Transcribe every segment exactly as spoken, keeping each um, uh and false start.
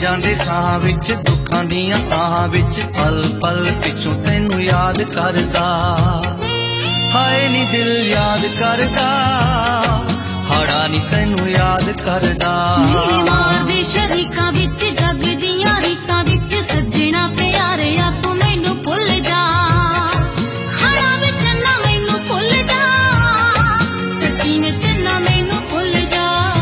ਜਾਂਦੇ ਸਾਹਾਂ ਵਿੱਚ ਦੁੱਖਾਂ ਦੀਆਂ ਆਹਾਂ ਵਿੱਚ ਪਲ ਪਲ ਪਿੱਛੋਂ ਤੈਨੂੰ ਯਾਦ ਕਰਦਾ ਹਾਏ ਨੀ ਦਿਲ ਯਾਦ ਕਰਦਾ ਹਾੜਾ ਨੀ ਤੈਨੂੰ ਯਾਦ ਕਰਦਾ ਮੇਰੇ ਮਾਰ ਦੇ ਸ਼ਰੀਕਾਂ ਵਿੱਚ ਜੱਗ ਦੀਆਂ ਰੀਤਾਂ ਵਿੱਚ ਸੱਜਣਾ ਪਿਆਰਿਆ ਤੂੰ ਮੈਨੂੰ ਭੁੱਲ ਜਾ ਹਾੜਾ ਵਿੱਚ ਨਾ ਮੈਨੂੰ ਭੁੱਲ ਜਾ ਸੱਚੀ ਵਿੱਚ ਨਾ ਮੈਨੂੰ ਭੁੱਲ ਜਾ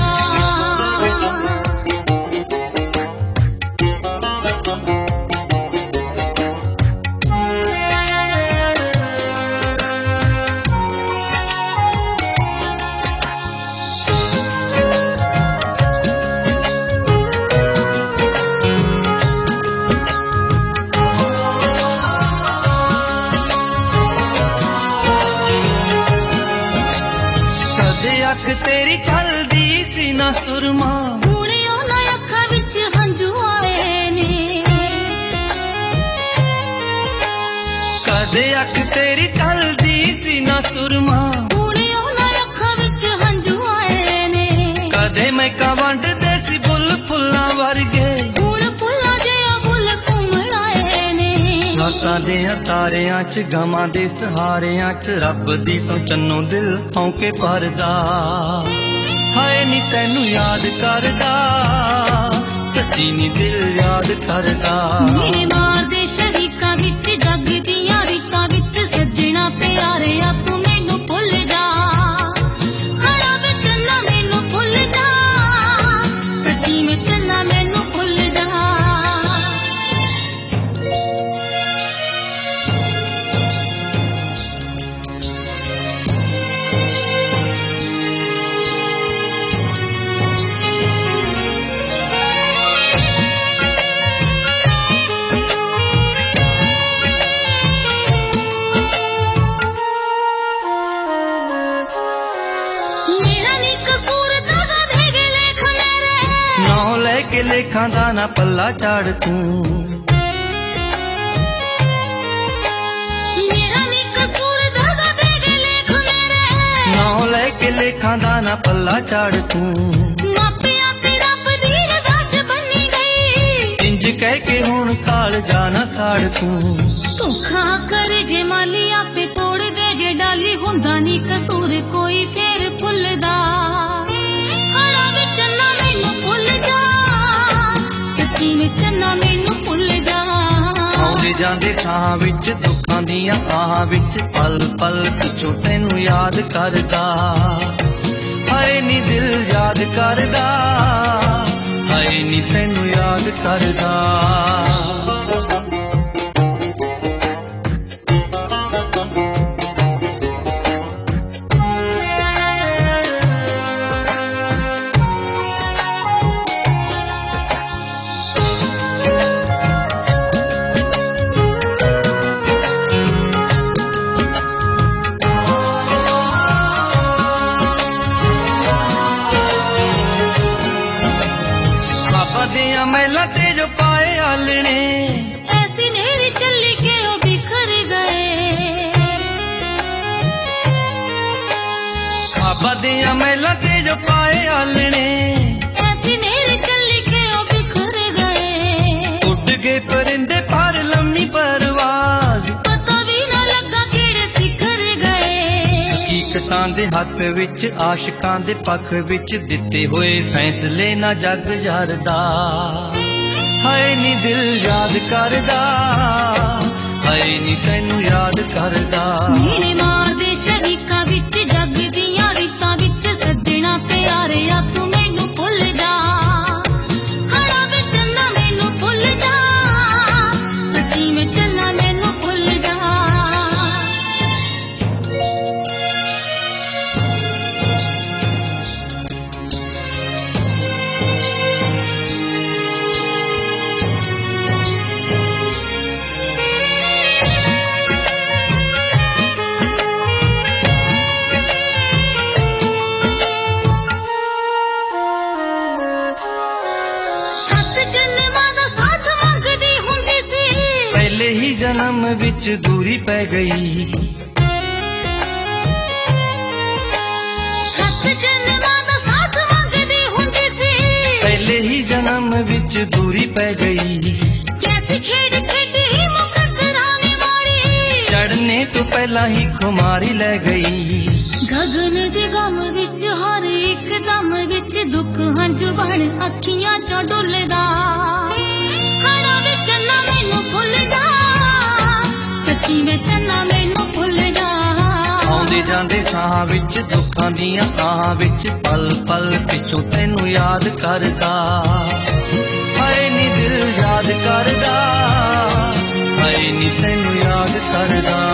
ਅੱਖ ਤੇਰੀ ਚੱਲਦੀ ਸੀ ਨਾ ਸੁਰਮਾ ਹੁਣ ਉਹਨਾਂ ਅੱਖਾਂ ਵਿੱਚ ਹੰਝੂ ਆਏ ਨੇ ਕਦੇ ਅੱਖ ਤੇਰੀ ਚੱਲਦੀ ਸੀ ਨਾ ਸੁਰਮਾ ਹੁਣ ਉਹਨਾਂ ਅੱਖਾਂ ਵਿੱਚ ਹੰਝੂ ਆਏ ਨੇ ਕਦੇ ਮੈਂ ਕਾ ਵੰਡਦੇ ਸੀ ਬੁੱਲ ਫੁੱਲਾਂ ਵਰਗੇ ਹੁਣ ਫੁੱਲਾਂ ਜਿਹਾ ਫੁੱਲ ਘੁੰਮਣ ਆਏ ਨੇ ਰਾਤਾਂ ਦੇ ਤਾਰਿਆਂ ਚ ਗਮਾਂ ਦੇ ਸਹਾਰਿਆਂ ਚ ਰੱਬ ਦੀ ਸੌ ਚੰਨੋ ਦਿਲ ਹੌਂਕੇ ਭਰਦਾ ਹਾਏ ਨੀ ਤੈਨੂੰ ਯਾਦ ਕਰਦਾ ਸੱਚੀ ਨੀ ਦਿਲ ਯਾਦ ਕਰਦਾ ਮੇਰੇ ਮਾਰ ਦੇ ਸ਼ਰੀਕਾਂ ਵਿੱਚ ਜੱਗ ਦੀਆਂ ਰੀਤਾਂ ਵਿੱਚ ਸੱਜਣਾ ਪਿਆਰਿਆ ਤੂੰ ਮੈਨੂੰ ਭੁੱਲ ਜਾ ਹਾੜਾ ਵਿੱਚ ਨਾ ਮੈਨੂੰ ਭੁੱਲ ਜਾ ਸੱਚੀ ਵਿੱਚ ਨਾ ਮੈਨੂੰ ਭੁੱਲ ਜਾ के लेखां दा ना पल्ला चाड़ तू मेरा नी कसूर दादा तेरे लेख मेरे नौ लेके लेखां दा ना पल्ला चाड़ तू मापिया ते रब दी रज़ा च बनी गई इंज कह के हुण काल जाना साड़ तू धोखा कर जे माली आपे तोड़ दे जे डाली हुंदा नी कसूर कोई फेर भुलदा हाड़ा विच ना मैनू भुल जा चन्ना मैनू भुल जा आउंदे जांदे साहां विच दुखां दियां आहां विच पल पल पिछों तैनू याद करदा हाए नी दिल याद करदा हाए नी तैनू याद करदा मैला ते जो पाए आलने ऐसी नेरी चली के वो बिखर गए खाबा दिया मैला ते जो पाए आलने ऐसी नेरी चली के वो बिखर गए उड़ गए परिंदे पर लम्मी परवाज पता भी ना लगा केड़े सिखर गए हकीकतां दे हक विच आशिकां दे पख विच दिते होए फैसले ना जग जरदा हाए नी दिल याद करदा हाए नी तैनू याद करदा मेरे मार दे शरीकां विच जग दियां रीतां विच सज्जणा प्यारिया तू मैनू भुल जा हाड़ा विच ना मैनू भुल जा सच्ची विच ना मैनू भुल जा जन्म विच दूरी पै गई सत जन्मां दा साथ मंगदी हुंदी सी ਪਹਿਲੇ ਹੀ ਜਨਮ ਵਿੱਚ ਦੂਰੀ ਪੈ ਗਈ। ਕੈਸੀ ਖੇਡ ਖੇਡੀ ਮੁਕੱਦਰਾਂ ਨੇ ਮਾਰੀ, ਚੜ੍ਹਨੇ ਤੋਂ ਪਹਿਲਾਂ ਹੀ ਖੁਮਾਰੀ ਲੈ ਗਈ। ਗਗਨ ਦੇ ਗਮ ਵਿੱਚ ਹਰ ਇੱਕ ਦਮ ਵਿੱਚ ਦੁੱਖ ਹੰਝੂ ਬਣ ਅੱਖੀਆਂ ਚੋਂ ਡੁੱਲਦਾ। ਹਰਾਂ ਵਿੱਚ ਨਾ ਮੈਨੂੰ ਭੁੱਲ ਜਾ, ਸੱਚੀ ਵਿੱਚ ਨਾ ਮੈਨੂੰ ਭੁੱਲ ਜਾ। ਆਉਂਦੇ ਜਾਂਦੇ ਸਾਹਾਂ ਵਿੱਚ ਦੁੱਖਾਂ ਦੀਆਂ ਆਹਾਂ ਵਿੱਚ ਪਲ ਪਲ ਪਿੱਛੋਂ ਤੈਨੂੰ ਯਾਦ ਕਰਦਾ। ਹਾਏ ਨੀ ਦਿਲ ਯਾਦ ਕਰਦਾ, ਹਾਏ ਨੀ ਤੈਨੂੰ ਯਾਦ ਕਰਦਾ।